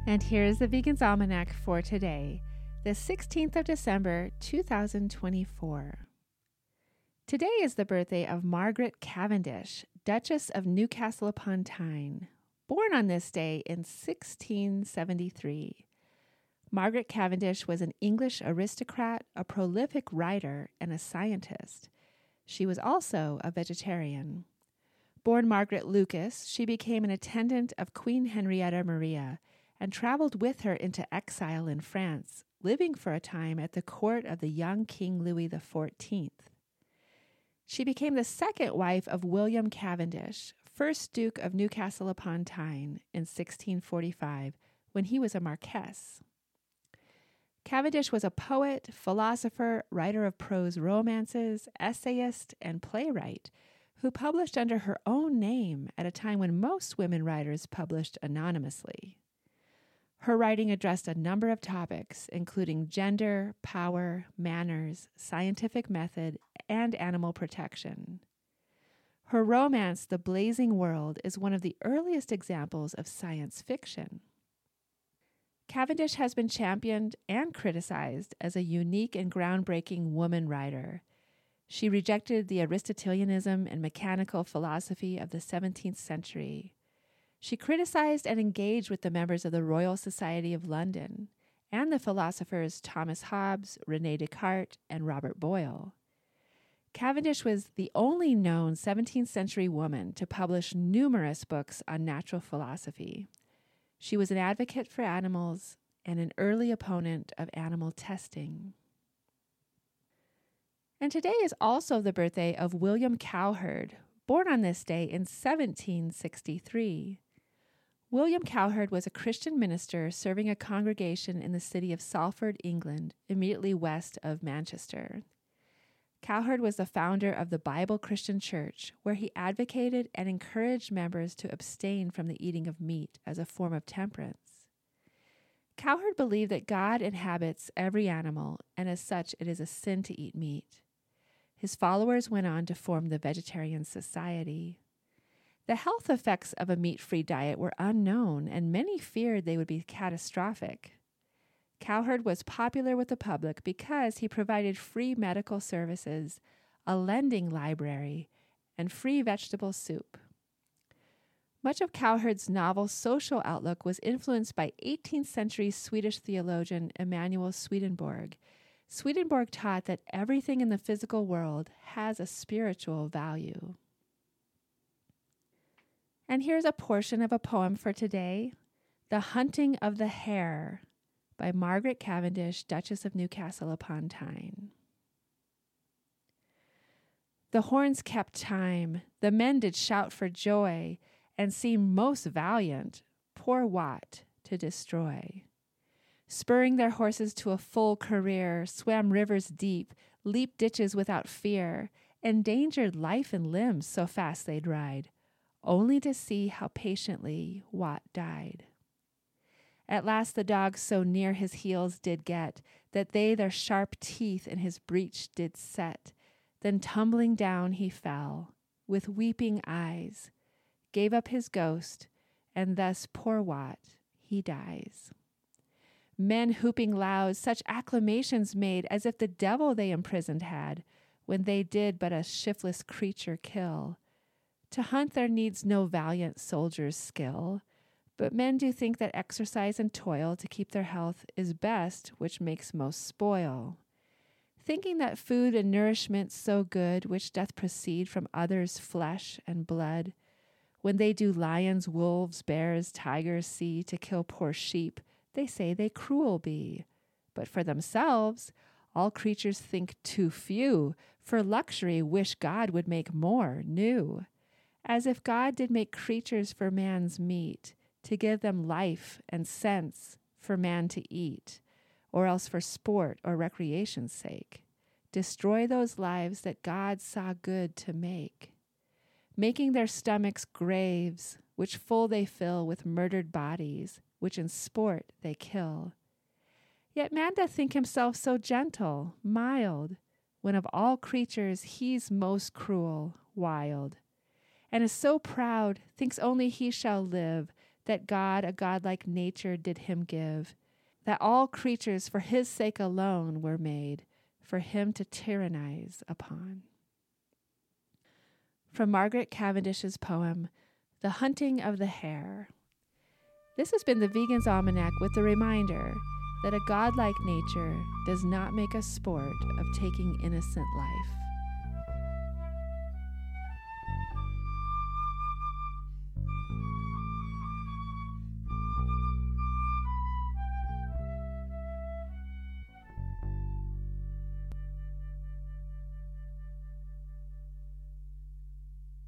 And here's the Vegan's Almanac for today, the 16th of December, 2024. Today is the birthday of Margaret Cavendish, Duchess of Newcastle upon Tyne, born on this day in 1673. Margaret Cavendish was an English aristocrat, a prolific writer, and a scientist. She was also a vegetarian. Born Margaret Lucas, she became an attendant of Queen Henrietta Maria and traveled with her into exile in France, living for a time at the court of the young King Louis XIV. She became the second wife of William Cavendish, 1st Duke of Newcastle upon Tyne, in 1645, when he was a marquess. Cavendish was a poet, philosopher, writer of prose romances, essayist, and playwright who published under her own name at a time when most women writers published anonymously. Her writing addressed a number of topics, including gender, power, manners, scientific method, and animal protection. Her romance, The Blazing World, is one of the earliest examples of science fiction. Cavendish has been championed and criticized as a unique and groundbreaking woman writer. She rejected the Aristotelianism and mechanical philosophy of the 17th century. She criticized and engaged with the members of the Royal Society of London and the philosophers Thomas Hobbes, René Descartes, and Robert Boyle. Cavendish was the only known 17th century woman to publish numerous books on natural philosophy. She was an advocate for animals and an early opponent of animal testing. And today is also the birthday of William Cowherd, born on this day in 1763. William Cowherd was a Christian minister serving a congregation in the city of Salford, England, immediately west of Manchester. Cowherd was the founder of the Bible Christian Church, where he advocated and encouraged members to abstain from the eating of meat as a form of temperance. Cowherd believed that God inhabits every animal, and as such it is a sin to eat meat. His followers went on to form the Vegetarian Society. The health effects of a meat-free diet were unknown, and many feared they would be catastrophic. Cowherd was popular with the public because he provided free medical services, a lending library, and free vegetable soup. Much of Cowherd's novel social outlook was influenced by 18th century Swedish theologian Emanuel Swedenborg. Swedenborg taught that everything in the physical world has a spiritual value. And here's a portion of a poem for today, The Hunting of the Hare, by Margaret Cavendish, Duchess of Newcastle upon Tyne. The horns kept time, the men did shout for joy, and seemed most valiant, poor Wat, to destroy. Spurring their horses to a full career, swam rivers deep, leaped ditches without fear, endangered life and limbs, so fast they'd ride, only to see how patiently Wat died. At last the dogs so near his heels did get, that they their sharp teeth in his breech did set. Then tumbling down he fell, with weeping eyes, gave up his ghost, and thus poor Wat, he dies. Men whooping loud, such acclamations made, as if the devil they imprisoned had, when they did but a shiftless creature kill. To hunt there needs no valiant soldier's skill, but men do think that exercise and toil to keep their health is best, which makes most spoil. Thinking that food and nourishment so good, which doth proceed from others' flesh and blood, when they do lions, wolves, bears, tigers see to kill poor sheep, they say they cruel be. But for themselves, all creatures think too few, for luxury wish God would make more new. As if God did make creatures for man's meat, to give them life and sense for man to eat, or else for sport or recreation's sake. Destroy those lives that God saw good to make, making their stomachs graves, which full they fill with murdered bodies, which in sport they kill. Yet man doth think himself so gentle, mild, when of all creatures he's most cruel, wild, and is so proud, thinks only he shall live, that God, a godlike nature, did him give, that all creatures for his sake alone were made, for him to tyrannize upon. From Margaret Cavendish's poem, The Hunting of the Hare. This has been the Vegan's Almanac with the reminder that a godlike nature does not make a sport of taking innocent life.